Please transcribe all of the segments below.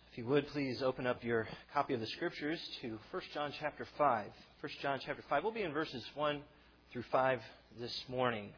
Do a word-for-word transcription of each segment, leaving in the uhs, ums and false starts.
If you would, please open up your copy of the Scriptures to First John chapter five. First John chapter five. We'll be in verses one through five this morning.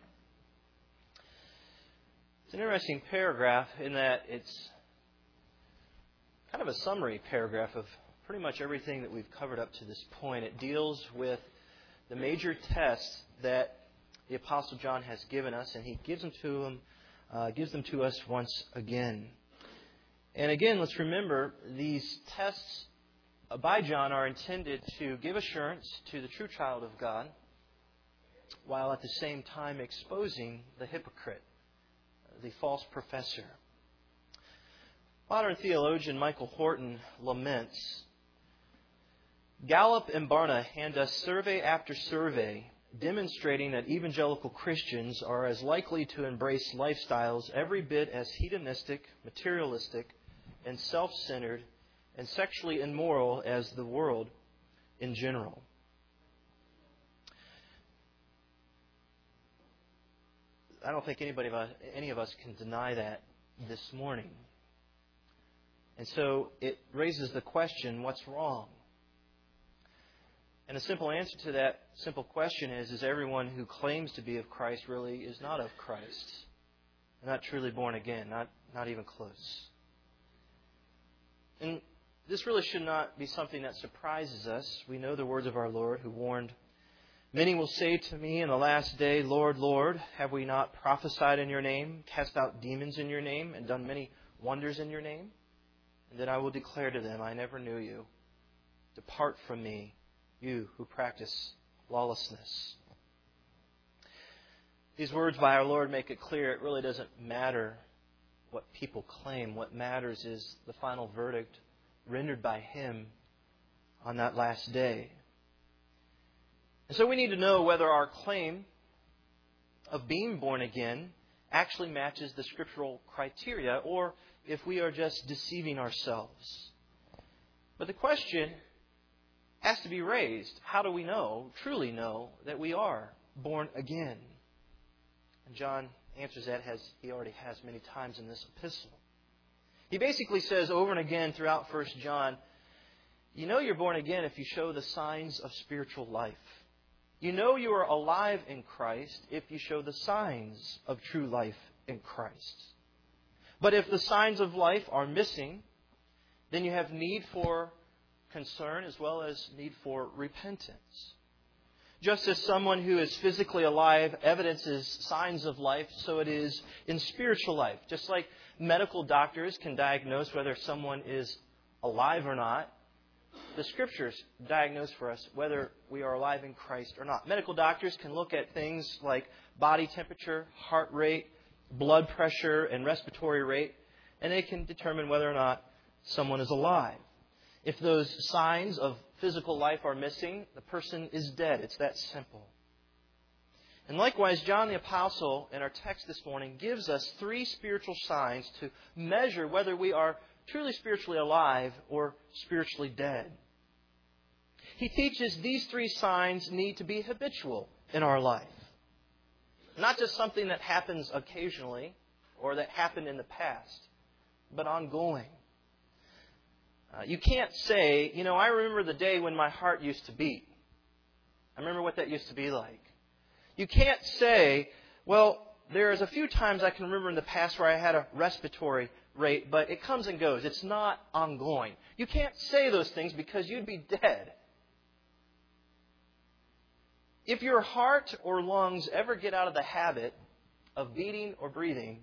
It's an interesting paragraph in that it's kind of a summary paragraph of pretty much everything that we've covered up to this point. It deals with the major tests that the Apostle John has given us, and he gives them to them, uh, gives them to us once again. And again, let's remember, these tests by John are intended to give assurance to the true child of God, while at the same time exposing the hypocrite, the false professor. Modern theologian Michael Horton laments, Gallup and Barna hand us survey after survey demonstrating that evangelical Christians are as likely to embrace lifestyles every bit as hedonistic, materialistic, and self-centered and sexually immoral as the world in general. I don't think anybody of us, any of us can deny that this morning. And so it raises the question, what's wrong? And the simple answer to that simple question is, is everyone who claims to be of Christ really is not of Christ. They're not truly born again, not, not even close. And this really should not be something that surprises us. We know the words of our Lord who warned, many will say to me in the last day, Lord, Lord, have we not prophesied in your name, cast out demons in your name, and done many wonders in your name? And then I will declare to them, I never knew you. Depart from me, you who practice lawlessness. These words by our Lord make it clear it really doesn't matter what people claim. What matters is the final verdict rendered by Him on that last day. And so we need to know whether our claim of being born again actually matches the scriptural criteria, or if we are just deceiving ourselves. But the question has to be raised. How do we know, truly know, that we are born again? And John answers that as he already has many times in this epistle. He basically says over and again throughout First John, you know you're born again if you show the signs of spiritual life. You know you are alive in Christ if you show the signs of true life in Christ. But if the signs of life are missing, then you have need for concern as well as need for repentance. Just as someone who is physically alive evidences signs of life, so it is in spiritual life. Just like medical doctors can diagnose whether someone is alive or not, the Scriptures diagnose for us whether we are alive in Christ or not. Medical doctors can look at things like body temperature, heart rate, blood pressure, and respiratory rate, and they can determine whether or not someone is alive. If those signs of physical life are missing, the person is dead. It's that simple. And likewise, John the Apostle in our text this morning gives us three spiritual signs to measure whether we are truly spiritually alive or spiritually dead. He teaches these three signs need to be habitual in our life. Not just something that happens occasionally or that happened in the past, but ongoing. Uh, you can't say, you know, I remember the day when my heart used to beat. I remember what that used to be like. You can't say, well, there's a few times I can remember in the past where I had a respiratory rate, but it comes and goes. It's not ongoing. You can't say those things because you'd be dead. If your heart or lungs ever get out of the habit of beating or breathing,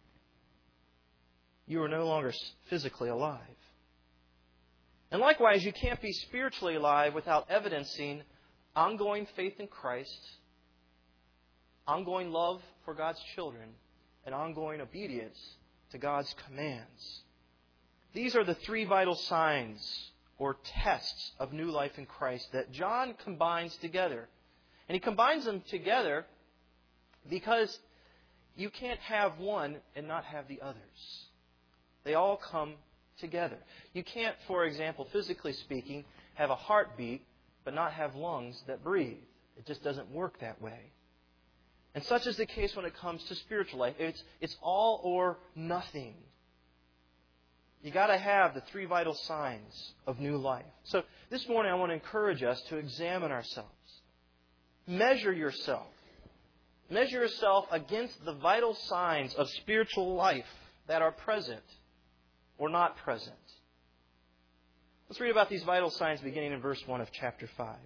you are no longer physically alive. And likewise, you can't be spiritually alive without evidencing ongoing faith in Christ, ongoing love for God's children, and ongoing obedience to God's commands. These are the three vital signs or tests of new life in Christ that John combines together. And he combines them together because you can't have one and not have the others. They all come together. You can't, for example, physically speaking, have a heartbeat but not have lungs that breathe. It just doesn't work that way. And such is the case when it comes to spiritual life. It's, it's all or nothing. You got to have the three vital signs of new life. So this morning I want to encourage us to examine ourselves. Measure yourself. Measure yourself against the vital signs of spiritual life that are present or not present. Let's read about these vital signs beginning in verse one of chapter five.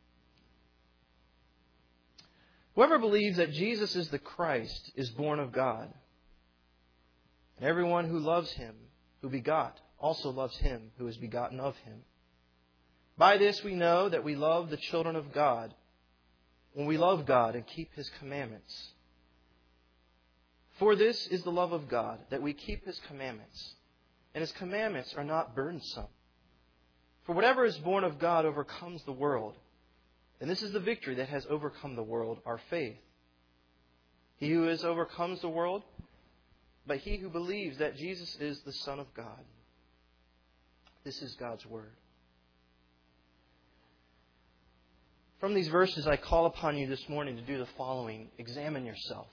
Whoever believes that Jesus is the Christ is born of God. And everyone who loves Him, who begot, also loves Him who is begotten of Him. By this we know that we love the children of God, when we love God and keep His commandments. For this is the love of God, that we keep His commandments. And His commandments are not burdensome. For whatever is born of God overcomes the world. And this is the victory that has overcome the world, our faith. He who is overcomes the world, but he who believes that Jesus is the Son of God. This is God's Word. From these verses, I call upon you this morning to do the following. Examine yourself.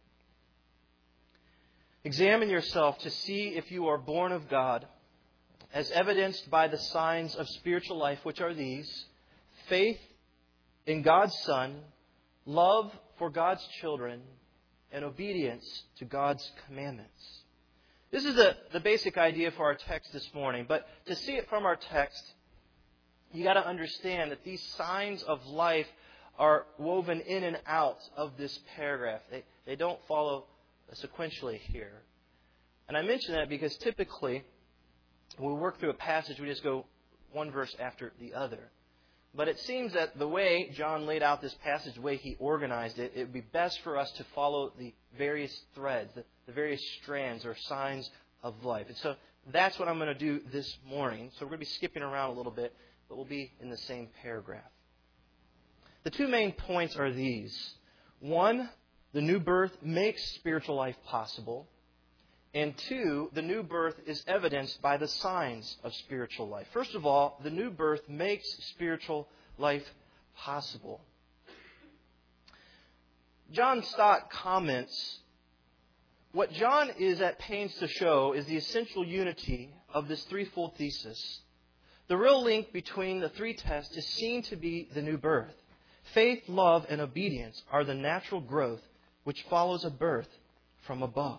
Examine yourself to see if you are born of God, as evidenced by the signs of spiritual life, which are these: faith in God's Son, love for God's children, and obedience to God's commandments. This is the, the basic idea for our text this morning. But to see it from our text, you got to understand that these signs of life are woven in and out of this paragraph. They, they don't follow sequentially here. And I mention that because typically, when we work through a passage, we just go one verse after the other. But it seems that the way John laid out this passage, the way he organized it, it would be best for us to follow the various threads, the, the various strands or signs of life. And so that's what I'm going to do this morning. So we're going to be skipping around a little bit, but we'll be in the same paragraph. The two main points are these. One, the new birth makes spiritual life possible. And two, the new birth is evidenced by the signs of spiritual life. First of all, the new birth makes spiritual life possible. John Stott comments, what John is at pains to show is the essential unity of this threefold thesis. The real link between the three tests is seen to be the new birth. Faith, love, and obedience are the natural growth which follows a birth from above.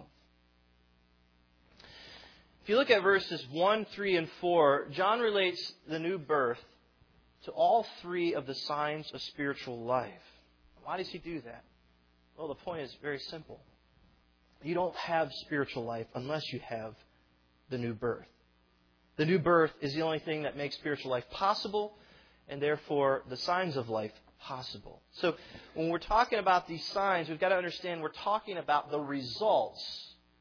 If you look at verses one, three, and four, John relates the new birth to all three of the signs of spiritual life. Why does he do that? Well, the point is very simple. You don't have spiritual life unless you have the new birth. The new birth is the only thing that makes spiritual life possible, and therefore the signs of life possible. So when we're talking about these signs, we've got to understand we're talking about the results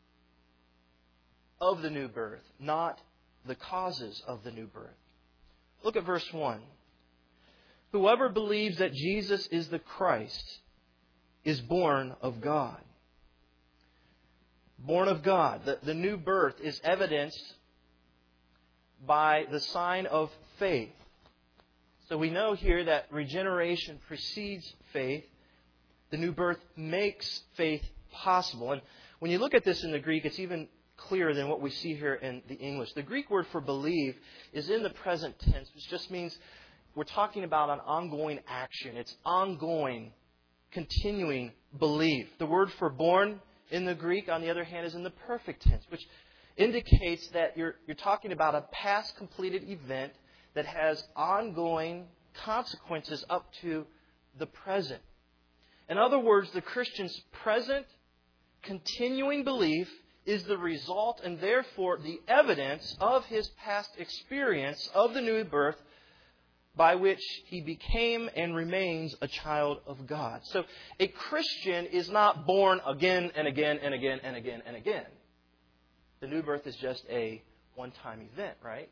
of the new birth, not the causes of the new birth. Look at verse one. Whoever believes that Jesus is the Christ is born of God. Born of God. The, the new birth is evidenced by the sign of faith. So we know here that regeneration precedes faith. The new birth makes faith possible. And when you look at this in the Greek, it's even clearer than what we see here in the English. The Greek word for believe is in the present tense, which just means we're talking about an ongoing action. It's ongoing, continuing belief. The word for born in the Greek, on the other hand, is in the perfect tense, which indicates that you're, you're talking about a past completed event that has ongoing consequences up to the present. In other words, the Christian's present, continuing belief is the result and therefore the evidence of his past experience of the new birth by which he became and remains a child of God. So a Christian is not born again and again and again and again and again. The new birth is just a one-time event, right?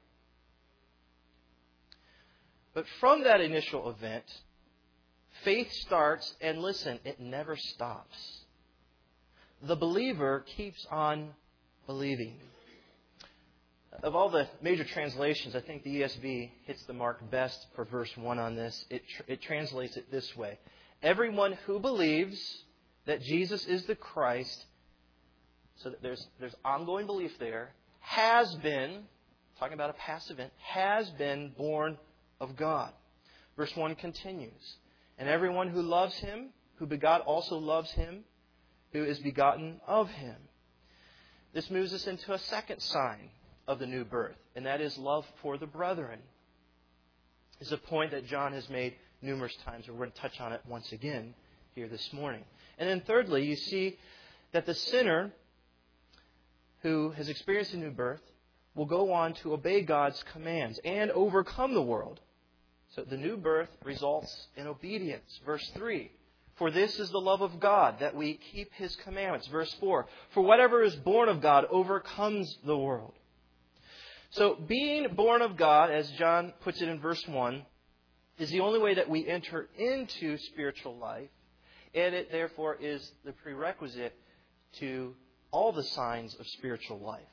But from that initial event, faith starts, and listen, it never stops. The believer keeps on believing. Of all the major translations, I think the E S V hits the mark best for verse one on this. It, tr- it translates it this way. Everyone who believes that Jesus is the Christ, so that there's, there's ongoing belief there, has been, talking about a past event, has been born of God. Verse one continues, and everyone who loves Him, who begot, also loves Him, who is begotten of Him. This moves us into a second sign of the new birth, and that is love for the brethren. It's a point that John has made numerous times. We're going to touch on it once again here this morning. And then thirdly, you see that the sinner who has experienced a new birth will go on to obey God's commands and overcome the world. So the new birth results in obedience. Verse three, for this is the love of God, that we keep His commandments. Verse four, for whatever is born of God overcomes the world. So being born of God, as John puts it in verse one, is the only way that we enter into spiritual life, and it therefore is the prerequisite to all the signs of spiritual life.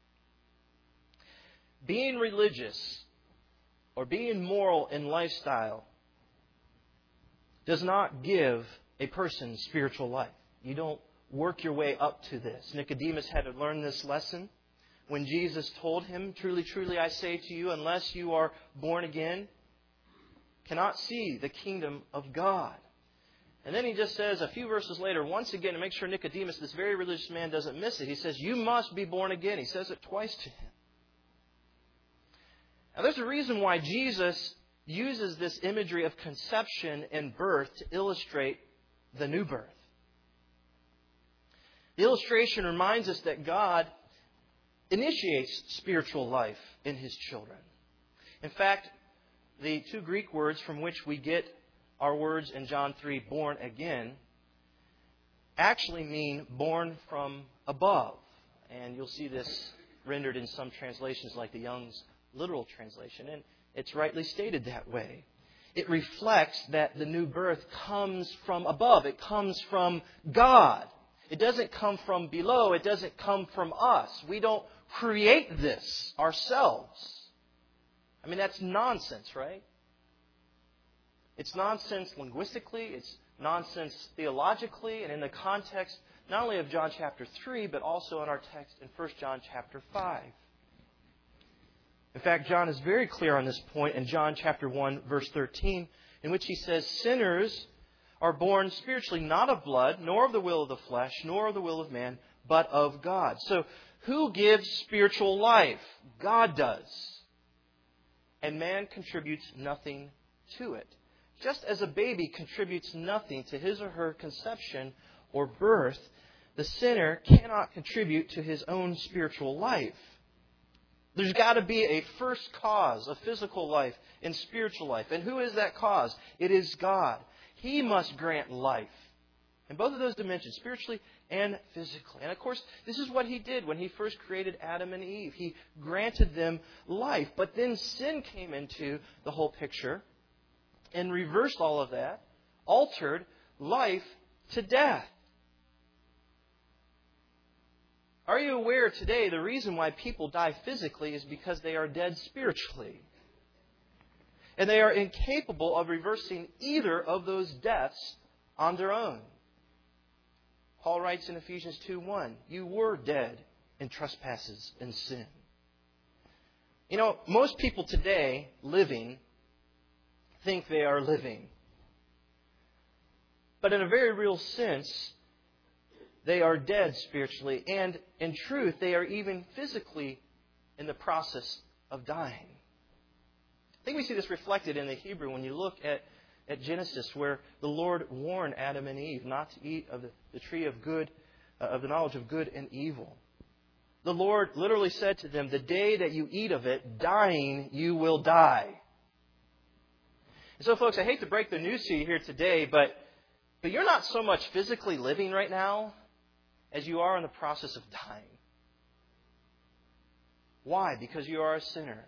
Being religious or being moral in lifestyle does not give a person spiritual life. You don't work your way up to this. Nicodemus had to learn this lesson when Jesus told him, truly, truly, I say to you, unless you are born again, cannot see the kingdom of God. And then he just says a few verses later, once again, to make sure Nicodemus, this very religious man, doesn't miss it, he says, you must be born again. He says it twice to him. Now, there's a reason why Jesus uses this imagery of conception and birth to illustrate the new birth. The illustration reminds us that God initiates spiritual life in His children. In fact, the two Greek words from which we get our words in John three, born again, actually mean born from above. And you'll see this rendered in some translations like the Young's literal translation. And it's rightly stated that way. It reflects that the new birth comes from above. It comes from God. It doesn't come from below. It doesn't come from us. We don't create this ourselves. I mean, that's nonsense, right? It's nonsense linguistically. It's nonsense theologically. And in the context not only of John chapter three, but also in our text in First John chapter five. In fact, John is very clear on this point in John chapter one, verse thirteen, in which he says, sinners are born spiritually not of blood, nor of the will of the flesh, nor of the will of man, but of God. So, who gives spiritual life? God does. And man contributes nothing to it. Just as a baby contributes nothing to his or her conception or birth, the sinner cannot contribute to his own spiritual life. There's got to be a first cause of physical life and spiritual life. And who is that cause? It is God. He must grant life in both of those dimensions, spiritually and physically. And of course, this is what He did when He first created Adam and Eve. He granted them life. But then sin came into the whole picture and reversed all of that, altered life to death. Are you aware today the reason why people die physically is because they are dead spiritually? And they are incapable of reversing either of those deaths on their own. Paul writes in Ephesians two one, you were dead in trespasses and sin. You know, most people today living think they are living. But in a very real sense, they are dead spiritually. And in truth, they are even physically in the process of dying. I think we see this reflected in the Hebrew when you look at, at Genesis, where the Lord warned Adam and Eve not to eat of the, the tree of good, uh, of the knowledge of good and evil. The Lord literally said to them, the day that you eat of it, dying, you will die. And so, folks, I hate to break the news to you here today, but, but you're not so much physically living right now as you are in the process of dying. Why? Because you are a sinner.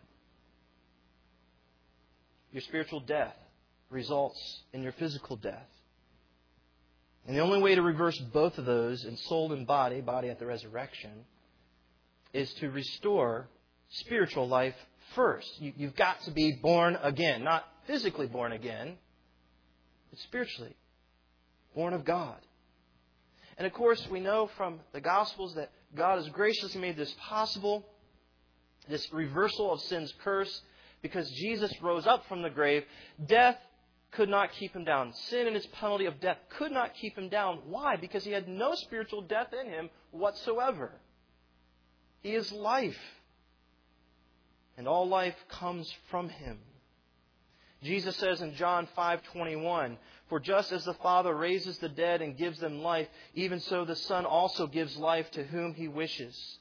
Your spiritual death results in your physical death. And the only way to reverse both of those in soul and body, body at the resurrection, is to restore spiritual life first. You, you've got to be born again. Not physically born again, but spiritually born of God. And of course, we know from the Gospels that God has graciously made this possible this reversal of sin's curse, because Jesus rose up from the grave, death could not keep him down. Sin and its penalty of death could not keep him down. Why? Because he had no spiritual death in him whatsoever. He is life. And all life comes from him. Jesus says in John five twenty-one, "For just as the Father raises the dead and gives them life, even so the Son also gives life to whom He wishes."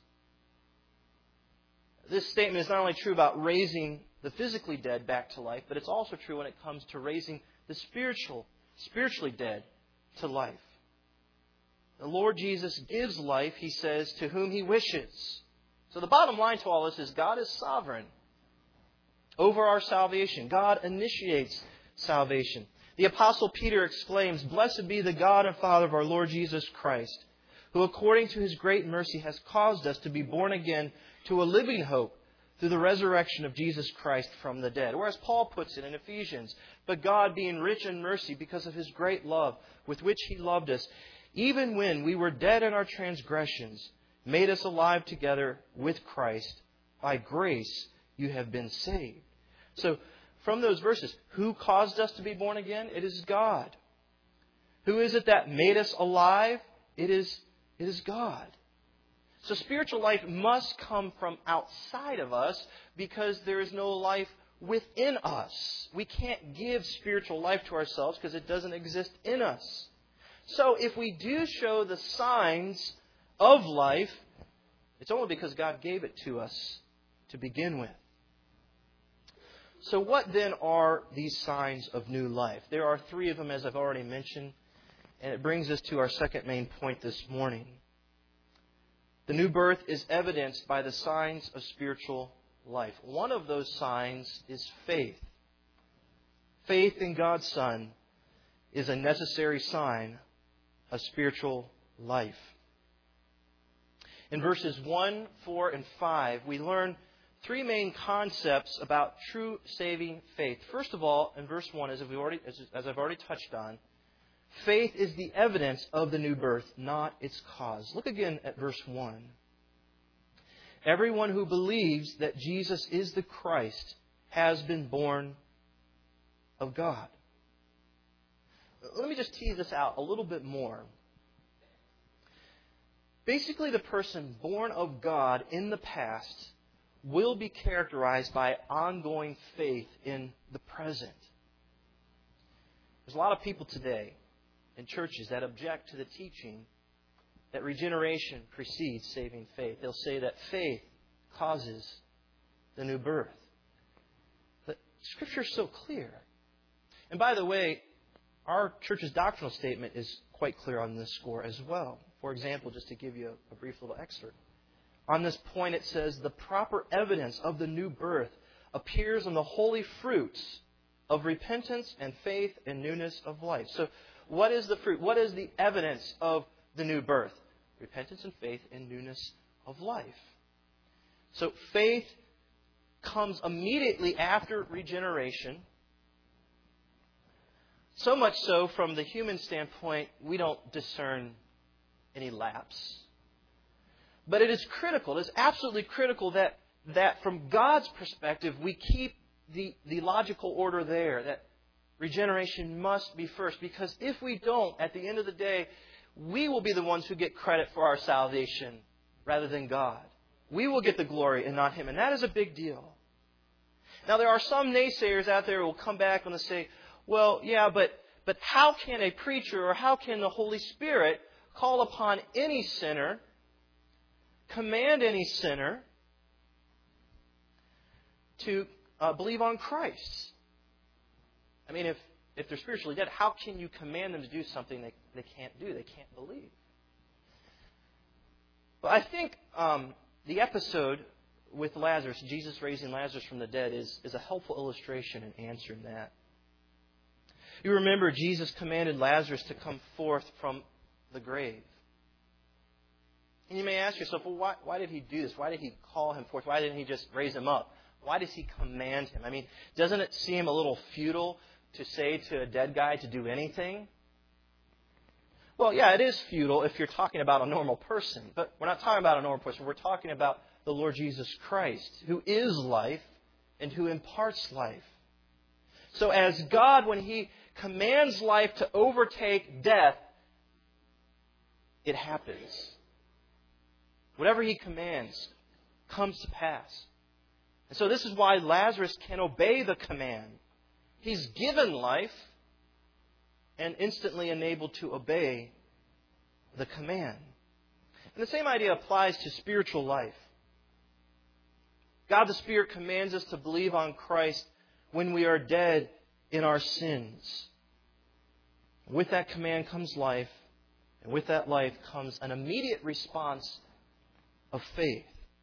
This statement is not only true about raising the physically dead back to life, but it's also true when it comes to raising the spiritual, spiritually dead to life. The Lord Jesus gives life, He says, to whom He wishes. So the bottom line to all this is God is sovereign over our salvation. God initiates salvation. The Apostle Peter exclaims, "Blessed be the God and Father of our Lord Jesus Christ, who according to His great mercy has caused us to be born again to a living hope through the resurrection of Jesus Christ from the dead." Or as Paul puts it in Ephesians, "But God, being rich in mercy because of His great love with which He loved us, even when we were dead in our transgressions, made us alive together with Christ. By grace you have been saved." So, from those verses, who caused us to be born again? It is God. Who is it that made us alive? It is, it is God. So spiritual life must come from outside of us because there is no life within us. We can't give spiritual life to ourselves because it doesn't exist in us. So if we do show the signs of life, it's only because God gave it to us to begin with. So what then are these signs of new life? There are three of them, as I've already mentioned, and it brings us to our second main point this morning. The new birth is evidenced by the signs of spiritual life. One of those signs is faith. Faith in God's Son is a necessary sign of spiritual life. In verses one, four, and five, we learn three main concepts about true saving faith. First of all, in verse one, as, we've already, as, as I've already touched on, faith is the evidence of the new birth, not its cause. Look again at verse one. "Everyone who believes that Jesus is the Christ has been born of God." Let me just tease this out a little bit more. Basically, the person born of God in the past will be characterized by ongoing faith in the present. There's a lot of people today in churches that object to the teaching that regeneration precedes saving faith. They'll say that faith causes the new birth. But Scripture is so clear. And by the way, our church's doctrinal statement is quite clear on this score as well. For example, just to give you a, a brief little excerpt. On this point, it says, "The proper evidence of the new birth appears in the holy fruits of repentance and faith and newness of life." So, what is the fruit? What is the evidence of the new birth? Repentance and faith and newness of life. So, faith comes immediately after regeneration. So much so, from the human standpoint, we don't discern any lapse. But it is critical, it is absolutely critical that, that from God's perspective, we keep the, the logical order there, that regeneration must be first. Because if we don't, at the end of the day, we will be the ones who get credit for our salvation rather than God. We will get the glory and not Him. And that is a big deal. Now, there are some naysayers out there who will come back and they'll say, well, yeah, but, but how can a preacher or how can the Holy Spirit call upon any sinner, command any sinner to uh, believe on Christ? I mean, if, if they're spiritually dead, how can you command them to do something they, they can't do? They can't believe. But I think um, the episode with Lazarus, Jesus raising Lazarus from the dead, is, is a helpful illustration in answering that. You remember Jesus commanded Lazarus to come forth from the grave. And you may ask yourself, well, why, why did He do this? Why did He call him forth? Why didn't He just raise him up? Why does He command him? I mean, doesn't it seem a little futile to say to a dead guy to do anything? Well, yeah, it is futile if you're talking about a normal person. But we're not talking about a normal person. We're talking about the Lord Jesus Christ, who is life and who imparts life. So as God, when He commands life to overtake death, it happens. Whatever He commands comes to pass. And so this is why Lazarus can obey the command. He's given life and instantly enabled to obey the command. And the same idea applies to spiritual life. God the Spirit commands us to believe on Christ when we are dead in our sins. With that command comes life, and with that life comes an immediate response of faith.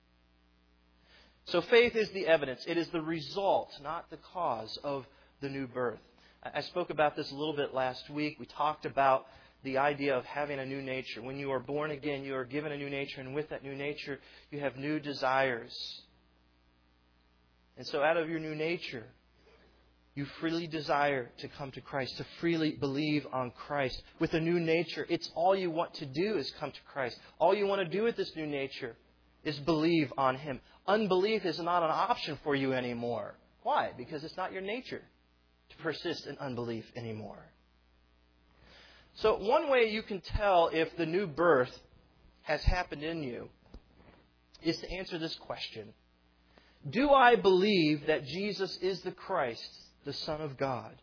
So faith is the evidence. It is the result, not the cause, of the new birth. I spoke about this a little bit last week. We talked about the idea of having a new nature. When you are born again, you are given a new nature, and with that new nature, you have new desires. And so out of your new nature, you freely desire to come to Christ, to freely believe on Christ. With a new nature, it's all you want to do is come to Christ. All you want to do with this new nature is believe on Him. Unbelief is not an option for you anymore. Why? Because it's not your nature to persist in unbelief anymore. So one way you can tell if the new birth has happened in you is to answer this question. Do I believe that Jesus is the Christ, the Son of God?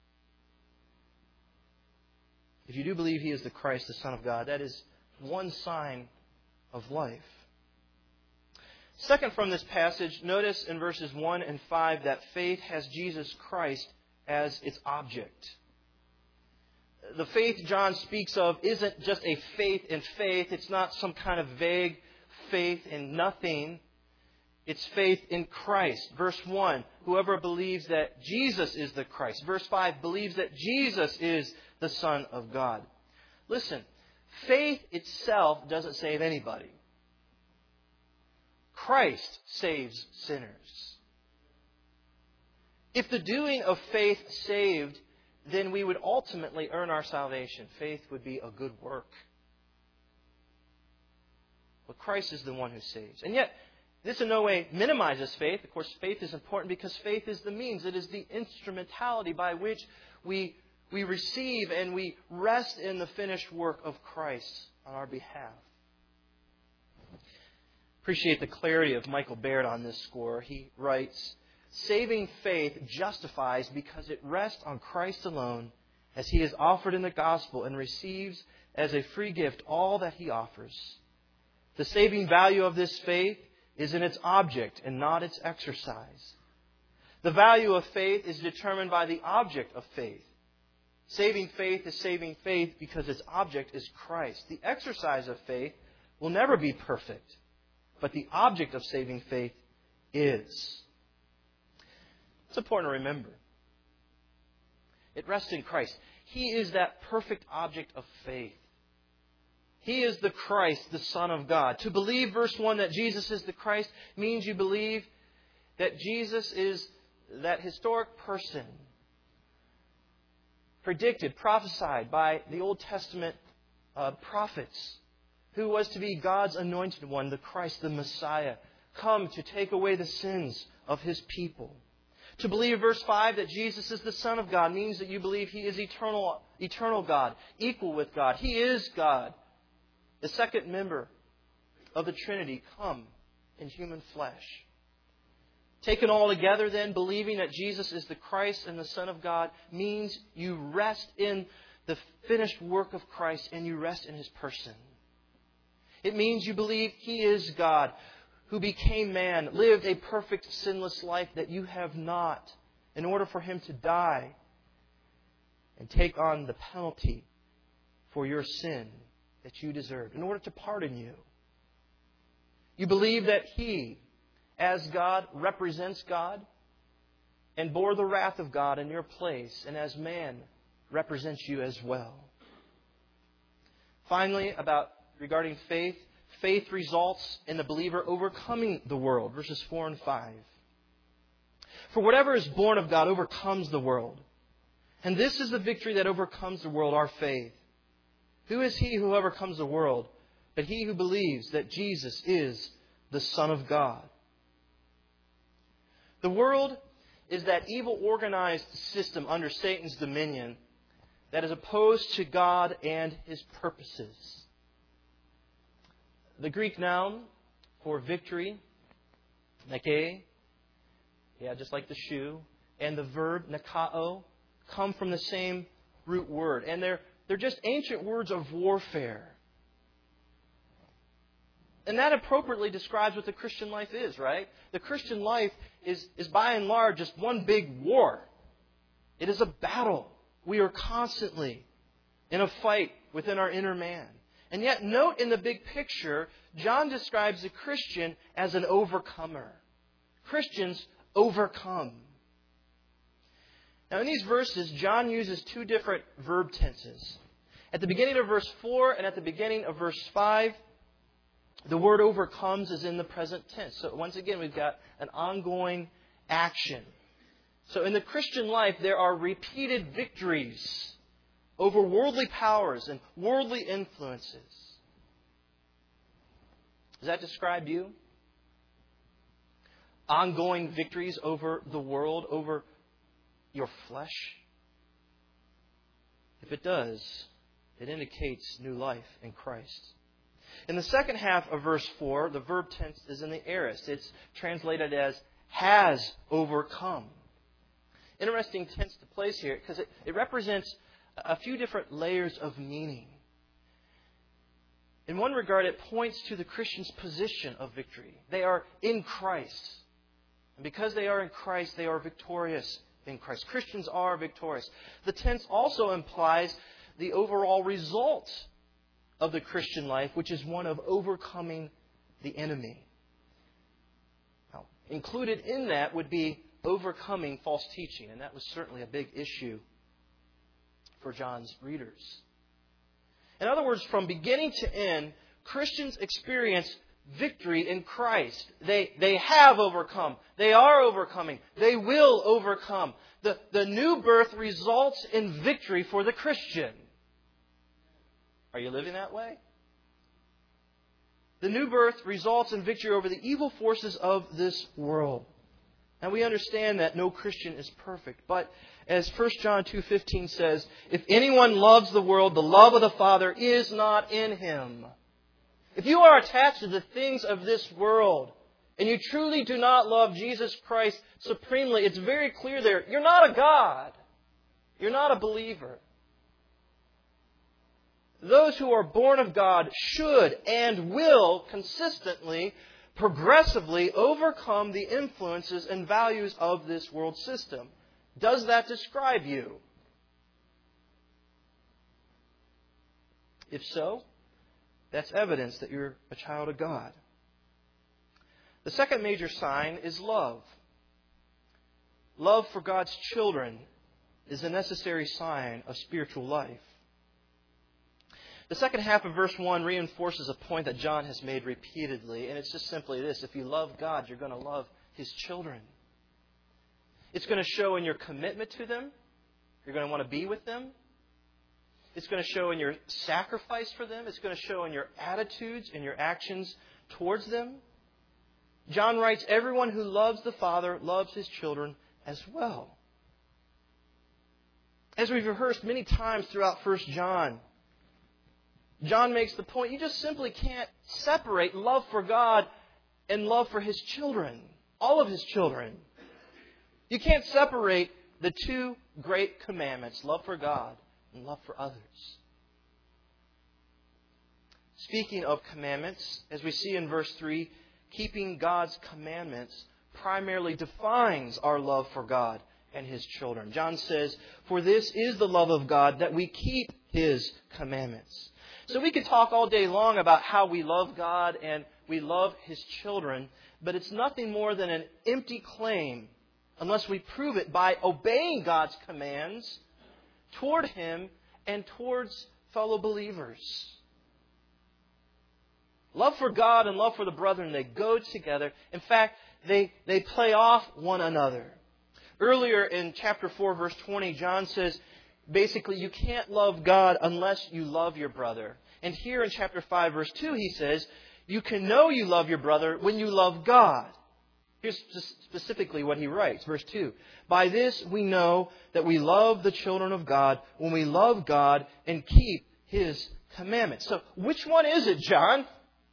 If you do believe He is the Christ, the Son of God, that is one sign of life. Second, from this passage, notice in verses one and five that faith has Jesus Christ as its object. The faith John speaks of isn't just a faith in faith. It's not some kind of vague faith in nothing. It's faith in Christ. Verse one, whoever believes that Jesus is the Christ. Verse five, believes that Jesus is the Son of God. Listen, faith itself doesn't save anybody. Christ saves sinners. If the doing of faith saved, then we would ultimately earn our salvation. Faith would be a good work. But Christ is the one who saves. And yet, this in no way minimizes faith. Of course, faith is important because faith is the means. It is the instrumentality by which we, we receive and we rest in the finished work of Christ on our behalf. Appreciate the clarity of Michael Baird on this score. He writes, saving faith justifies because it rests on Christ alone as He is offered in the gospel and receives as a free gift all that He offers. The saving value of this faith is in its object and not its exercise. The value of faith is determined by the object of faith. Saving faith is saving faith because its object is Christ. The exercise of faith will never be perfect, but the object of saving faith is. It's important to remember. It rests in Christ. He is that perfect object of faith. He is the Christ, the Son of God. To believe, verse one, that Jesus is the Christ means you believe that Jesus is that historic person predicted, prophesied by the Old Testament uh, prophets, who was to be God's anointed one, the Christ, the Messiah, come to take away the sins of His people. To believe, verse five, that Jesus is the Son of God means that you believe He is eternal, eternal God, equal with God. He is God, the second member of the Trinity, come in human flesh. Taken all together, then, believing that Jesus is the Christ and the Son of God means you rest in the finished work of Christ and you rest in His person. It means you believe He is God, who became man, lived a perfect, sinless life that you have not, in order for Him to die and take on the penalty for your sin that you deserved, in order to pardon you. You believe that He, as God, represents God and bore the wrath of God in your place, and as man, represents you as well. Finally, about regarding faith, faith results in the believer overcoming the world, verses four and five. For whatever is born of God overcomes the world. And this is the victory that overcomes the world, our faith. Who is he who overcomes the world but he who believes that Jesus is the Son of God. The world is that evil organized system under Satan's dominion that is opposed to God and His purposes. The Greek noun for victory, Nike, yeah, just like the shoe, and the verb Nikao come from the same root word. And they're, they're just ancient words of warfare. And that appropriately describes what the Christian life is, right? The Christian life is, is by and large just one big war. It is a battle. We are constantly in a fight within our inner man. And yet, note in the big picture, John describes the Christian as an overcomer. Christians overcome. Now, in these verses, John uses two different verb tenses. At the beginning of verse four and at the beginning of verse five, the word overcomes is in the present tense. So once again, we've got an ongoing action. So in the Christian life, there are repeated victories over worldly powers and worldly influences. Does that describe you? Ongoing victories over the world, over your flesh? If it does, it indicates new life in Christ. In the second half of verse four, the verb tense is in the aorist. It's translated as has overcome. Interesting tense to place here because it, it represents a few different layers of meaning. In one regard, it points to the Christian's position of victory. They are in Christ. And because they are in Christ, they are victorious in Christ. Christians are victorious. The tense also implies the overall result of the Christian life, which is one of overcoming the enemy. Now, included in that would be overcoming false teaching, and that was certainly a big issue for John's readers. In other words, from beginning to end, Christians experience victory in Christ. They, they have overcome. They are overcoming. They will overcome. The, the new birth results in victory for the Christian. Are you living that way? The new birth results in victory over the evil forces of this world. Now we understand that no Christian is perfect, but as First John two fifteen says, if anyone loves the world, the love of the Father is not in him. If you are attached to the things of this world, and you truly do not love Jesus Christ supremely, it's very clear there, you're not a God. You're not a believer. Those who are born of God should and will consistently, progressively overcome the influences and values of this world system. Does that describe you? If so, that's evidence that you're a child of God. The second major sign is love. Love for God's children is a necessary sign of spiritual life. The second half of verse one reinforces a point that John has made repeatedly, and it's just simply this. If you love God, you're going to love His children. It's going to show in your commitment to them. You're going to want to be with them. It's going to show in your sacrifice for them. It's going to show in your attitudes and your actions towards them. John writes, everyone who loves the Father loves his children as well. As we've rehearsed many times throughout First John, John makes the point, you just simply can't separate love for God and love for His children, all of His children. You can't separate the two great commandments, love for God and love for others. Speaking of commandments, as we see in verse three, keeping God's commandments primarily defines our love for God and His children. John says, for this is the love of God, that we keep His commandments. So we could talk all day long about how we love God and we love His children, but it's nothing more than an empty claim unless we prove it by obeying God's commands toward Him and towards fellow believers. Love for God and love for the brethren, they go together. In fact, they, they play off one another. Earlier in chapter four, verse twenty, John says, basically, you can't love God unless you love your brother. And here in chapter five, verse two, he says, You can know you love your brother when you love God. Here's specifically what he writes. Verse two. By this we know that we love the children of God when we love God and keep His commandments. So which one is it, John?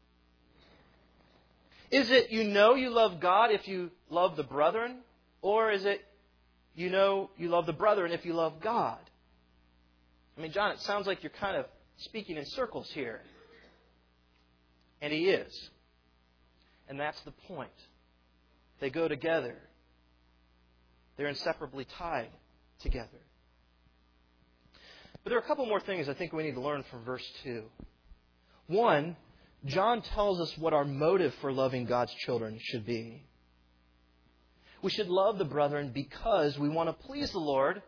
Is it you know you love God if you love the brethren? Or is it you know you love the brethren if you love God? I mean, John, it sounds like you're kind of speaking in circles here. And he is. And that's the point. They go together. They're inseparably tied together. But there are a couple more things I think we need to learn from verse two. One, John tells us what our motive for loving God's children should be. We should love the brethren because we want to please the Lord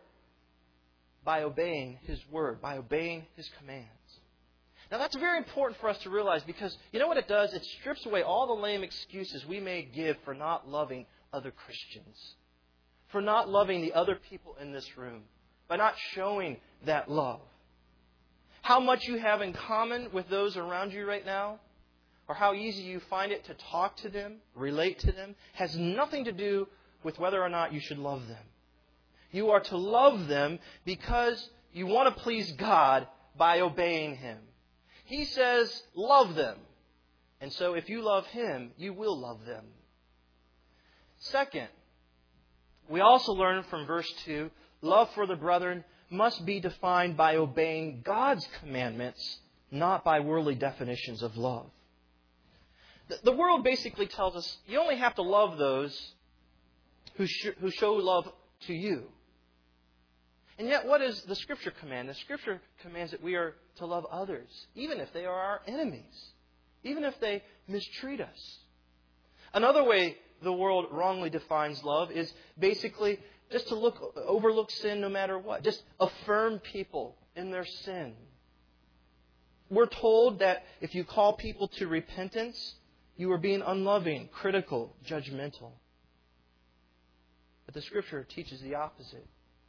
by obeying His word, by obeying His commands. Now that's very important for us to realize because you know what it does? It strips away all the lame excuses we may give for not loving other Christians, for not loving the other people in this room, by not showing that love. How much you have in common with those around you right now, or how easy you find it to talk to them, relate to them, has nothing to do with whether or not you should love them. You are to love them because you want to please God by obeying Him. He says, love them. And so if you love Him, you will love them. Second, we also learn from verse two, love for the brethren must be defined by obeying God's commandments, not by worldly definitions of love. The world basically tells us you only have to love those who sh- who show love to you. And yet, what does the Scripture command? The Scripture commands that we are to love others, even if they are our enemies, even if they mistreat us. Another way the world wrongly defines love is basically just to look overlook sin no matter what. Just affirm people in their sin. We're told that if you call people to repentance, you are being unloving, critical, judgmental. But the Scripture teaches the opposite.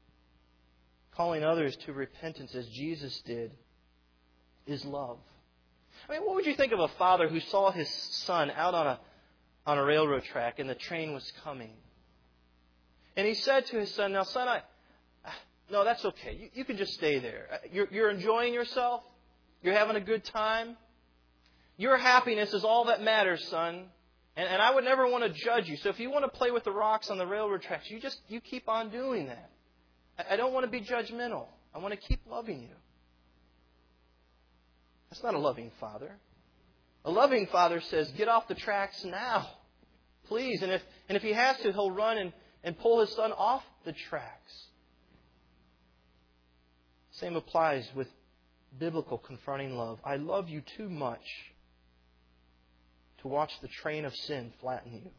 Calling others to repentance as Jesus did is love. I mean, what would you think of a father who saw his son out on a on a railroad track and the train was coming? And he said to his son, now son, I, no, that's okay. You, you can just stay there. You're, you're enjoying yourself. You're having a good time. Your happiness is all that matters, son. And, and I would never want to judge you. So if you want to play with the rocks on the railroad tracks, you just you keep on doing that. I, I don't want to be judgmental. I want to keep loving you. That's not a loving father. A loving father says, get off the tracks now, please. And if and if he has to, he'll run and, and pull his son off the tracks. Same applies with biblical confronting love. I love you too much to watch the train of sin flatten you.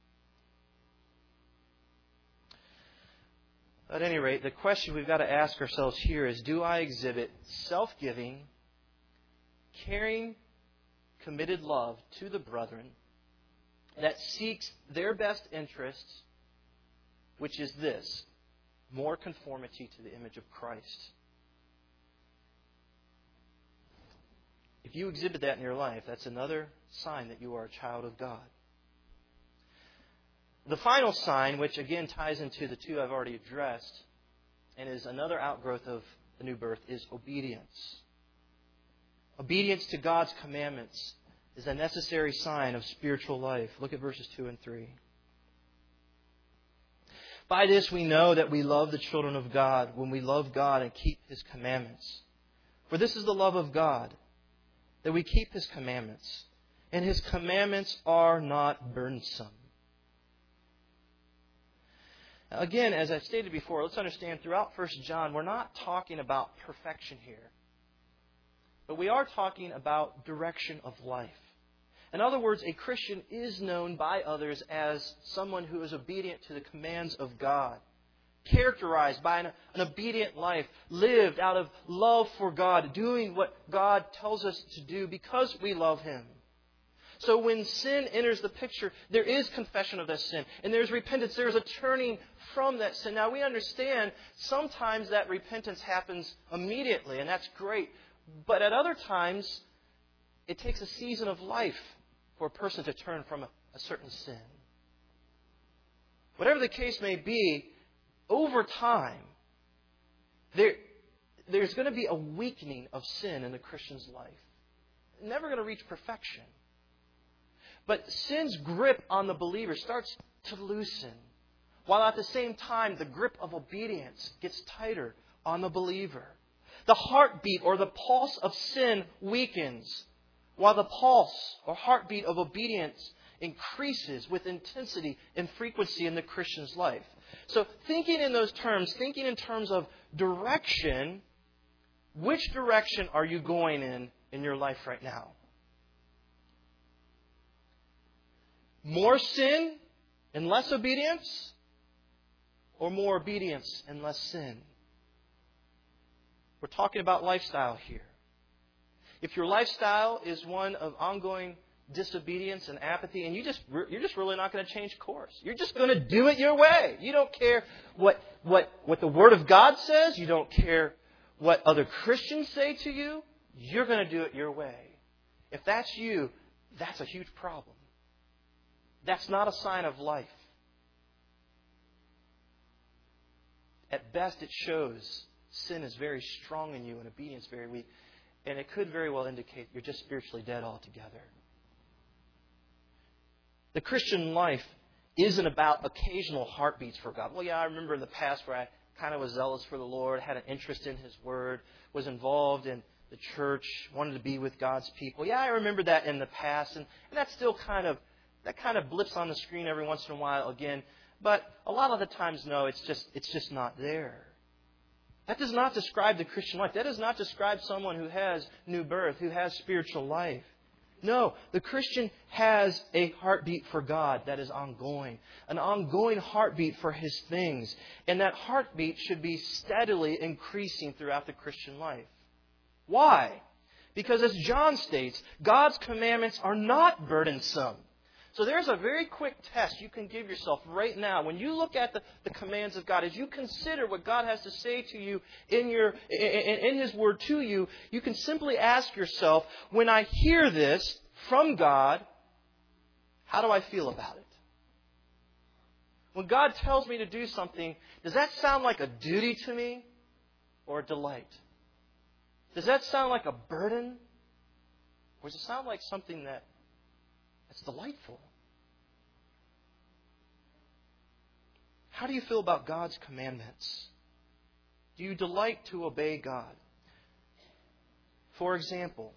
At any rate, the question we've got to ask ourselves here is, do I exhibit self-giving, caring, committed love to the brethren that seeks their best interests, which is this, more conformity to the image of Christ? If you exhibit that in your life, that's another sign that you are a child of God. The final sign, which again ties into the two I've already addressed, and is another outgrowth of the new birth, is obedience. Obedience to God's commandments is a necessary sign of spiritual life. Look at verses two and three. By this we know that we love the children of God when we love God and keep His commandments. For this is the love of God, that we keep His commandments. And His commandments are not burdensome. Again, as I've stated before, let's understand throughout First John, we're not talking about perfection here. But we are talking about direction of life. In other words, a Christian is known by others as someone who is obedient to the commands of God, characterized by an, an obedient life, lived out of love for God, doing what God tells us to do because we love Him. So when sin enters the picture, there is confession of that sin. And there's repentance. There's a turning from that sin. Now we understand sometimes that repentance happens immediately, and that's great. But at other times, it takes a season of life for a person to turn from a, a certain sin. Whatever the case may be, over time, there, there's going to be a weakening of sin in the Christian's life. Never going to reach perfection. But sin's grip on the believer starts to loosen, while at the same time the grip of obedience gets tighter on the believer. The heartbeat or the pulse of sin weakens, while the pulse or heartbeat of obedience increases with intensity and frequency in the Christian's life. So thinking in those terms, thinking in terms of direction, which direction are you going in in your life right now? More sin and less obedience? Or more obedience and less sin? We're talking about lifestyle here. If your lifestyle is one of ongoing disobedience and apathy, and you just, you're just really not going to change course. You're just going to do it your way. You don't care what, what, what the Word of God says. You don't care what other Christians say to you. You're going to do it your way. If that's you, that's a huge problem. That's not a sign of life. At best, it shows sin is very strong in you and obedience very weak. And it could very well indicate you're just spiritually dead altogether. The Christian life isn't about occasional heartbeats for God. Well, yeah, I remember in the past where I kind of was zealous for the Lord, had an interest in His Word, was involved in the church, wanted to be with God's people. Yeah, I remember that in the past, and, and that still kind of that kind of blips on the screen every once in a while again. But a lot of the times, no, it's just it's just not there. That does not describe the Christian life. That does not describe someone who has new birth, who has spiritual life. No, the Christian has a heartbeat for God that is ongoing. An ongoing heartbeat for His things. And that heartbeat should be steadily increasing throughout the Christian life. Why? Because as John states, God's commandments are not burdensome. So there's a very quick test you can give yourself right now. When you look at the, the commands of God, as you consider what God has to say to you in, your, in, in His Word to you, you can simply ask yourself, when I hear this from God, how do I feel about it? When God tells me to do something, does that sound like a duty to me or a delight? Does that sound like a burden? Or does it sound like something that It's delightful? How do you feel about God's commandments? Do you delight to obey God? For example,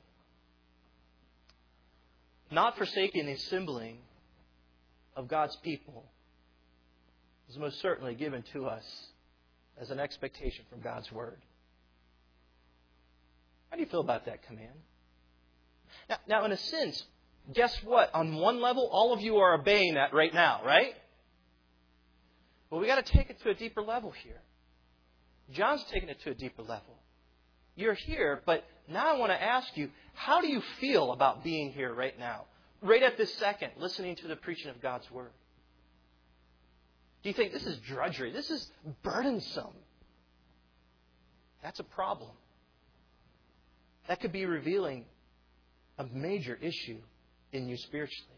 not forsaking the assembling of God's people is most certainly given to us as an expectation from God's Word. How do you feel about that command? Now, now in a sense, guess what? On one level, all of you are obeying that right now, right? Well, we got to take it to a deeper level here. John's taking it to a deeper level. You're here, but now I want to ask you, how do you feel about being here right now? Right at this second, listening to the preaching of God's Word. Do you think this is drudgery? This is burdensome? That's a problem. That could be revealing a major issue in you spiritually.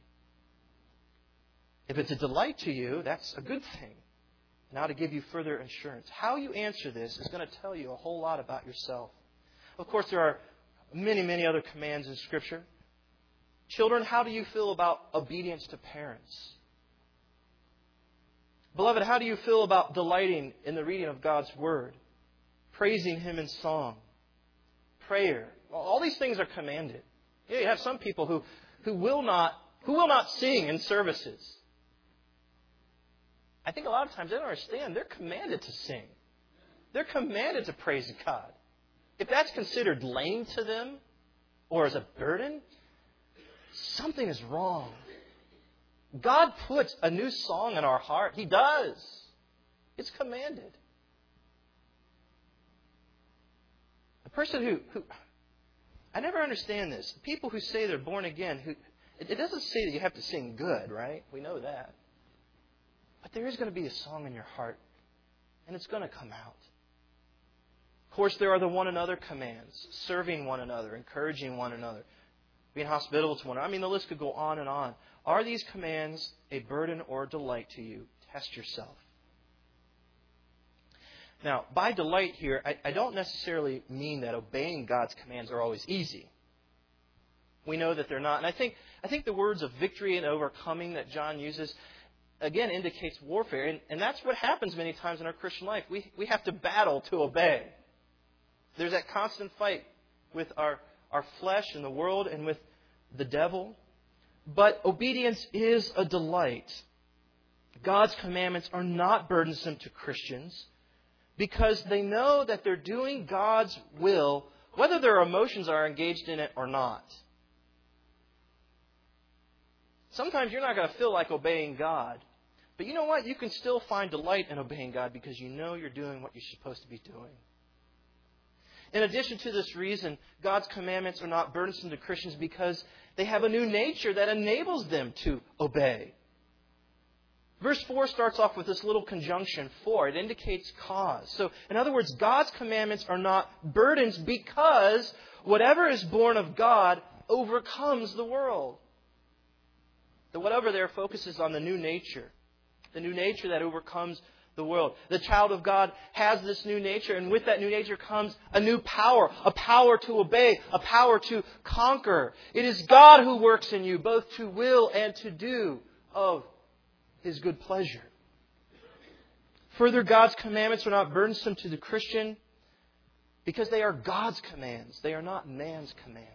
If it's a delight to you, that's a good thing. Now to give you further assurance. How you answer this is going to tell you a whole lot about yourself. Of course, there are many, many other commands in Scripture. Children, how do you feel about obedience to parents? Beloved, how do you feel about delighting in the reading of God's Word? Praising Him in song? Prayer? All these things are commanded. You have some people who, who will not who will not sing in services. I think a lot of times they don't understand. They're commanded to sing. They're commanded to praise God. If that's considered lame to them or as a burden, something is wrong. God puts a new song in our heart. He does. It's commanded. A person who, who I never understand this. People who say they're born again, who it, it doesn't say that you have to sing good, right? We know that. But there is going to be a song in your heart, and it's going to come out. Of course, there are the one another commands, serving one another, encouraging one another. being hospitable to one another. I mean, the list could go on and on. Are these commands a burden or a delight to you? Test yourself. Now, by delight here, I, I don't necessarily mean that obeying God's commands are always easy. We know that they're not. And I think I think the words of victory and overcoming that John uses, again, indicates warfare. And, and that's what happens many times in our Christian life. We, we have to battle to obey. There's that constant fight with our, our flesh and the world and with the devil. But obedience is a delight. God's commandments are not burdensome to Christians because they know that they're doing God's will, whether their emotions are engaged in it or not. Sometimes you're not going to feel like obeying God. But you know what? You can still find delight in obeying God because you know you're doing what you're supposed to be doing. In addition to this reason, God's commandments are not burdensome to Christians because they have a new nature that enables them to obey. Verse four starts off with this little conjunction, for. It indicates cause. So, in other words, God's commandments are not burdens because whatever is born of God overcomes the world. The whatever there focuses on the new nature. The new nature that overcomes the world. The child of God has this new nature, and with that new nature comes a new power. A power to obey. A power to conquer. It is God who works in you, both to will and to do of His good pleasure. Further, God's commandments are not burdensome to the Christian because they are God's commands. They are not man's commands.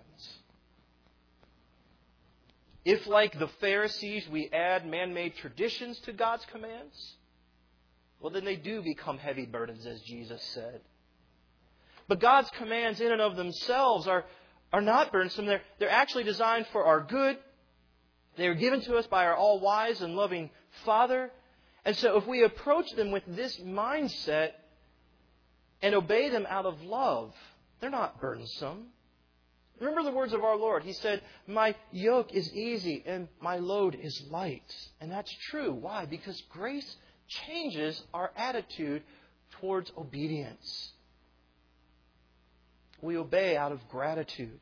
If, like the Pharisees, we add man-made traditions to God's commands, well, then they do become heavy burdens, as Jesus said. But God's commands in and of themselves are, are not burdensome. They're, they're actually designed for our good. They are given to us by our all-wise and loving Father. And so if we approach them with this mindset and obey them out of love, they're not burdensome. Remember the words of our Lord. He said, my yoke is easy and my load is light. And that's true. Why? Because grace changes our attitude towards obedience. We obey out of gratitude.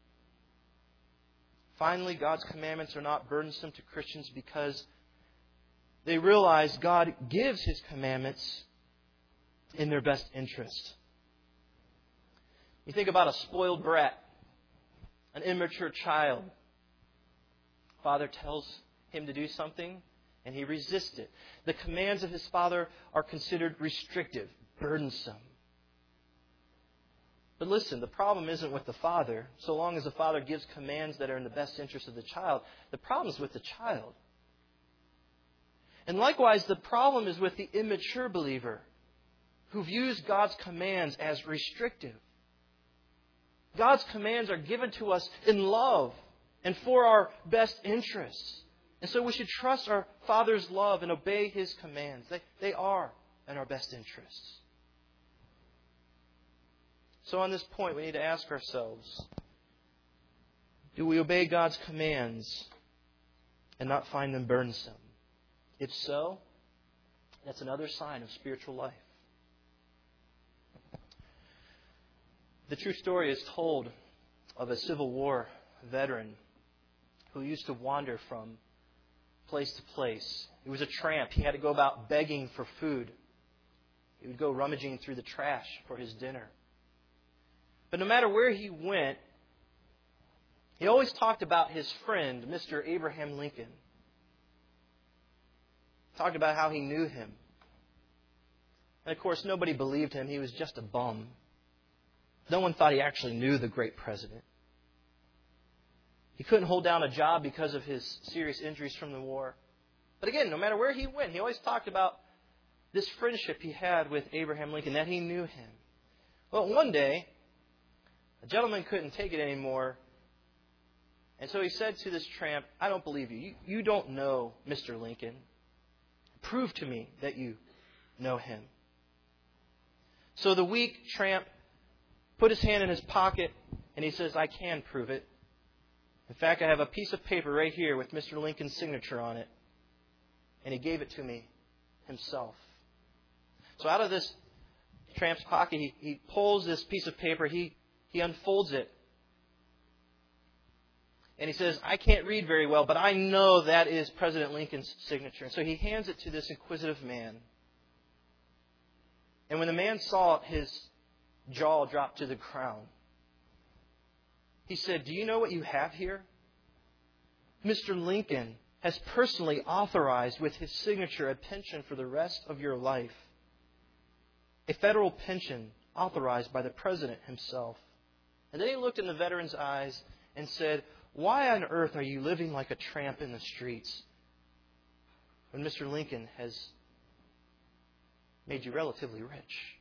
Finally, God's commandments are not burdensome to Christians because they realize God gives His commandments in their best interest. You think about a spoiled brat, an immature child. Father tells him to do something, and he resists it. The commands of his father are considered restrictive, burdensome. But listen, the problem isn't with the father. So long as the father gives commands that are in the best interest of the child, the problem is with the child. And likewise, the problem is with the immature believer who views God's commands as restrictive. God's commands are given to us in love and for our best interests. And so we should trust our Father's love and obey His commands. They, they are in our best interests. So on this point, we need to ask ourselves, do we obey God's commands and not find them burdensome? If so, that's another sign of spiritual life. The true story is told of a Civil War veteran who used to wander from place to place. He was a tramp. He had to go about begging for food. He would go rummaging through the trash for his dinner. But no matter where he went, he always talked about his friend, Mister Abraham Lincoln. Talked about how he knew him. And of course, nobody believed him. He was just a bum. No one thought he actually knew the great president. He couldn't hold down a job because of his serious injuries from the war. But again, no matter where he went, he always talked about this friendship he had with Abraham Lincoln, that he knew him. Well, one day, a gentleman couldn't take it anymore. And so he said to this tramp, I don't believe you. You, you don't know Mister Lincoln. Prove to me that you know him. So the weak tramp put his hand in his pocket, and he says, I can prove it. In fact, I have a piece of paper right here with Mister Lincoln's signature on it. And he gave it to me himself. So out of this tramp's pocket, he, he pulls this piece of paper. He, he unfolds it. And he says, I can't read very well, but I know that is President Lincoln's signature. And so he hands it to this inquisitive man. And when the man saw it, his jaw dropped to the ground. He said, do you know what you have here? Mister Lincoln has personally authorized with his signature a pension for the rest of your life. A federal pension authorized by the President himself. And then he looked in the veteran's eyes and said, why on earth are you living like a tramp in the streets when Mister Lincoln has made you relatively rich?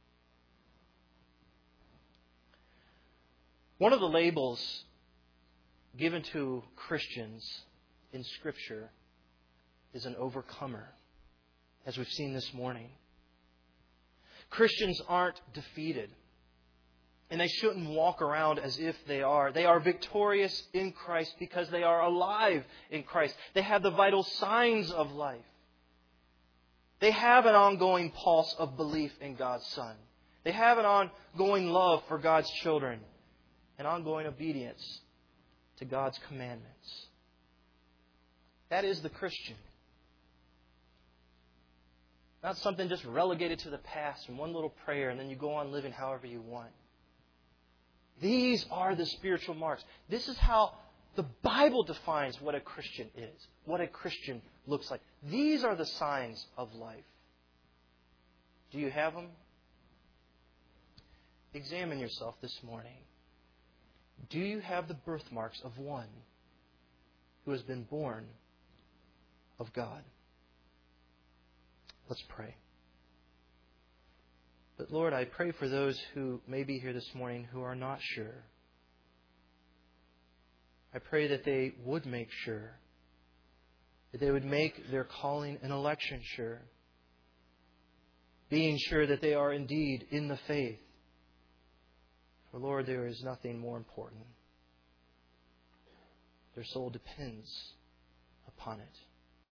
One of the labels given to Christians in Scripture is an overcomer, as we've seen this morning. Christians aren't defeated, and they shouldn't walk around as if they are. They are victorious in Christ because they are alive in Christ. They have the vital signs of life. They have an ongoing pulse of belief in God's Son. They have an ongoing love for God's children, and ongoing obedience to God's commandments. That is the Christian. Not something just relegated to the past and one little prayer and then you go on living however you want. These are the spiritual marks. This is how the Bible defines what a Christian is, what a Christian looks like. These are the signs of life. Do you have them? Examine yourself this morning. Do you have the birthmarks of one who has been born of God? Let's pray. But Lord, I pray for those who may be here this morning who are not sure. I pray that they would make sure, that they would make their calling and election sure, being sure that they are indeed in the faith. For Lord, there is nothing more important. Their soul depends upon it.